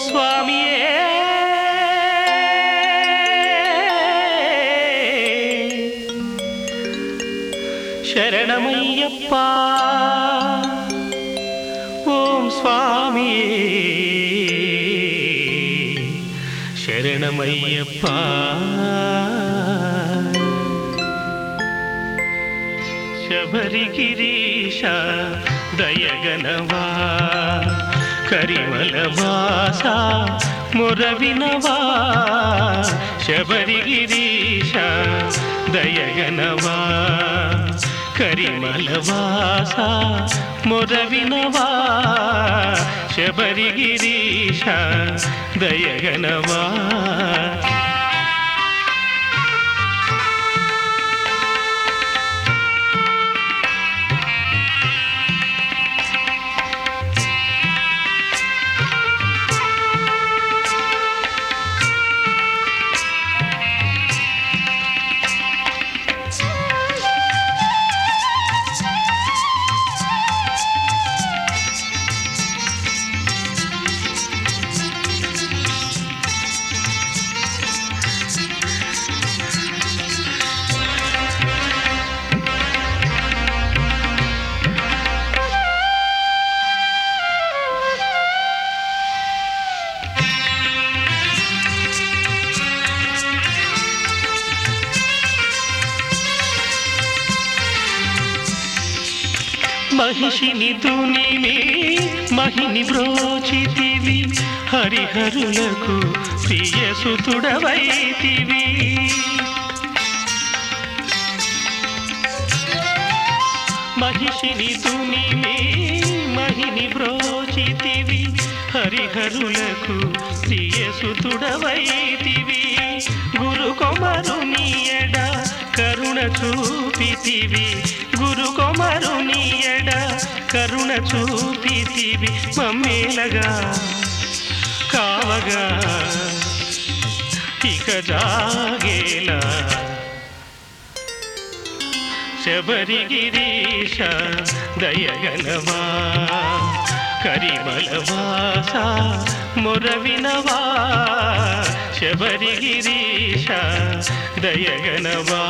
స్వామియే శరణమయ్యప్ప ఓం స్వామియే శరణమయ్యప్ప శబరిగిరీశ దయగనవా కరిమలవాస మొరవినవా శబరిగిరీశ దయగనవా కరిమలవాస మొరవినవా శబరిగిరీశ దయగనవా మహిషిని తునిమి మహిని బ్రోచితివి హరిహరులకు ప్రియసుతుడవైతివి మహిషిని తునిమి మహిని బ్రోచితివి హరిహరులకు ప్రియసుతుడవైతివి గురు కొమరుని ఎడ కరుణ చూపితివి గురు కొమరుని ఎడ కరుణ చూపితివి మమ్మేలగా కావగా ఇక జాగేలా శబరిగిరీశ దయగనవా కరిమలవాస మొరవినవా శబరిగిరీశ దయగనవా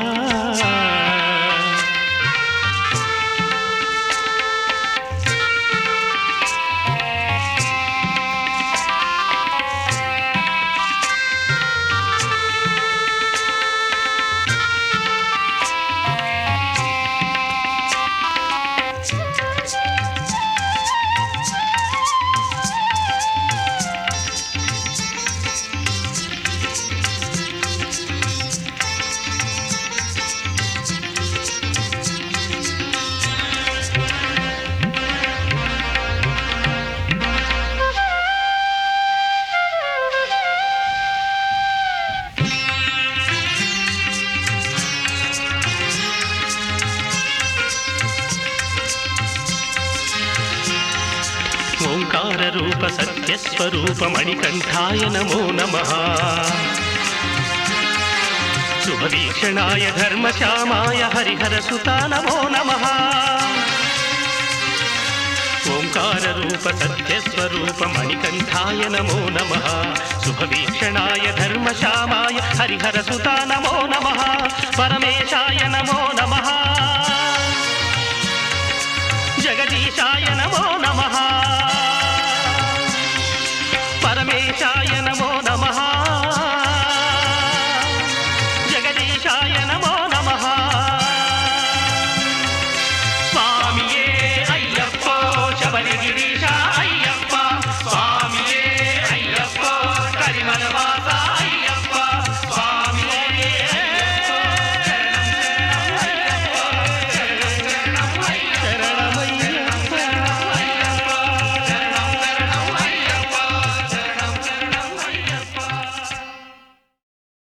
ఓంకార రూప సత్యస్వరూప మణికంఠాయ నమో నమః శుభవీక్షణాయ ధర్మశ్యామాయ హరిహరసుతా నమో నమః ఓంకార రూప సత్యస్వరూప మణికంఠాయ నమో నమః శుభవీక్షణాయ ధర్మశ్యామాయ హరిహరసుతా నమో నమః పరమేశాయ నమో నమః జగదీశాయ నమో నమః